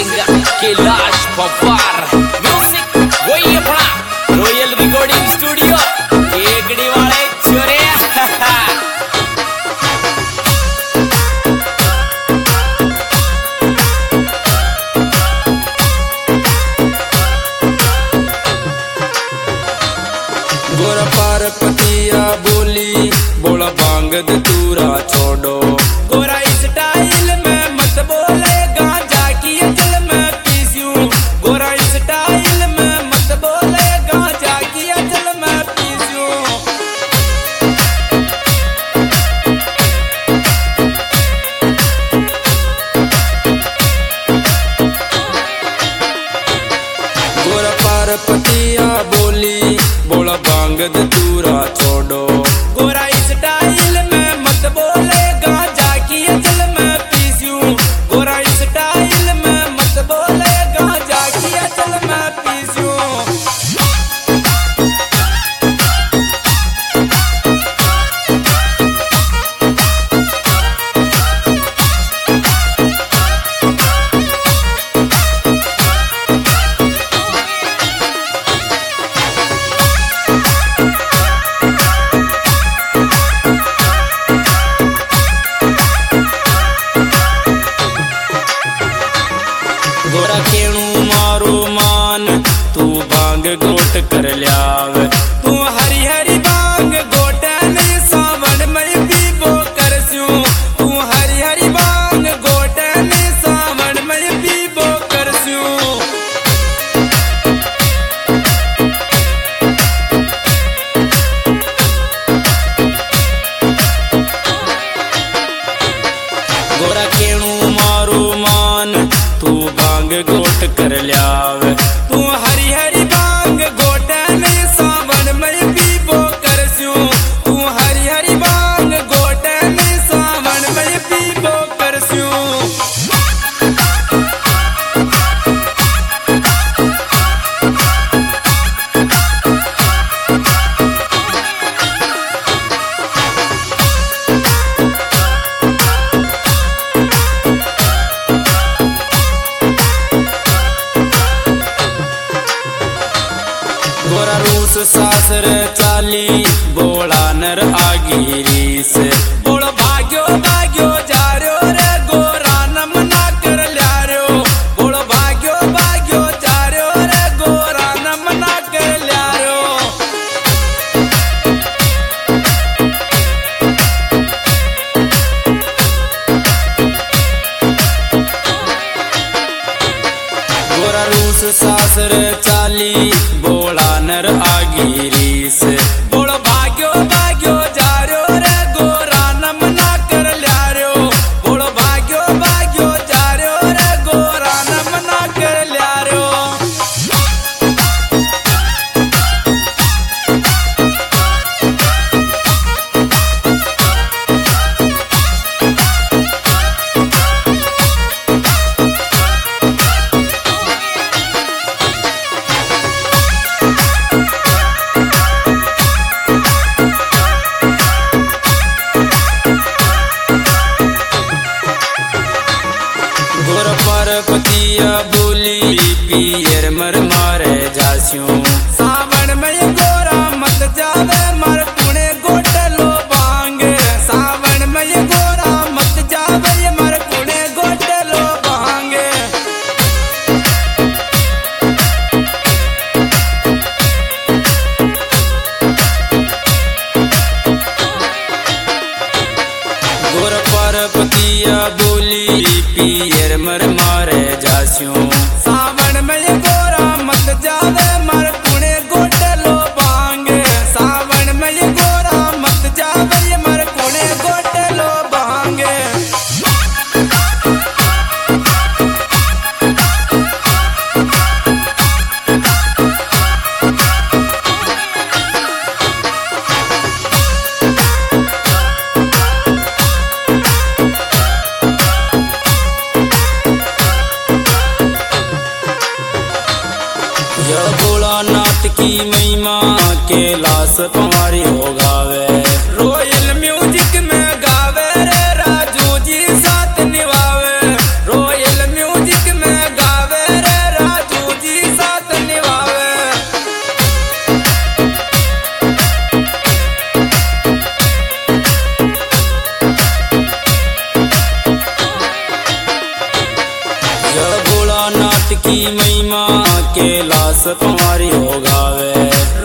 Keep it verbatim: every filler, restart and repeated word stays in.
Presenting Kailash Pawar music वही अपना royal recording studio एकड़ी वाले छोरे। गोरा पारपतिया बोली बोला बांगद तूरा छोड़ो, गोरा स्टाइल में मत बोले गांजा की अचल में पीसूं, गोरा स्टाइल में मत बोले गांजा की अचल में पीसूं। गोरा पारपतिया बोली बोला बांगद तूरा छोड़ो, गोरा स्टाइल में मत बोले गांजा की अचल में पीसूं, गोरा स्टाइल में मत बोले गांजा की अचल में पीसूं। गोरा केणू मारो मान तू बांग गोट कर ल्याव, तू हरी हरी बांग गोट में सावन में पीबो करस्यूं, तू हरी हरी बांग गोट में सावन में पीबो करस्यूं। गोरा केणू मारो मान तू बांग गोट कर ल्याव, तू हरी हरी बांग गोट में सावन में पीबो करस्यूं, तू हरी हरी बांग गोट में सावन में पीबो करस्यूं। गोरा रूस सासर चाली बोला नर आगिरी से, बोल भाग्यो भाग्यो जा रयो रे गोरा नम ना कर ल्या रयो, बोल भाग्यो भाग्यो जा रयो रे गोरा नम ना कर ल्या रयो। गोरा रूस सासर चाली बोला नर आगिरी से, बोल भाग्यो भाग्यो जा रयो रे गोरा नम ना कर ल्या रयो, बोल भाग्यो भाग्यो जा रयो रे गोरा नम ना कर ल्या रयो। गोर पारपतिया बोली पियर मर मारे जास्यूं, सावन में गोरा मत जावे मर पुणे गोटलो बांग, सावन में गोरा मत जावे मर पुणे गोटलो बांग। गोर पारपतिया बोली पियर मर मारे जास्यूं, सावन में गोरा मत जावे मर पुणे गोटलो बांग, सावन में गोरा मत जावे मर पुणे गोटलो बांग। यह भोलानाथ की महिमा कैलाश कुमारी हो गावे, रॉयल म्यूजिक में गावे रे राजू जी साथ निभावे, रॉयल म्यूजिक में गावे। की महिमा कैलाश तुम्हारी हो गावे।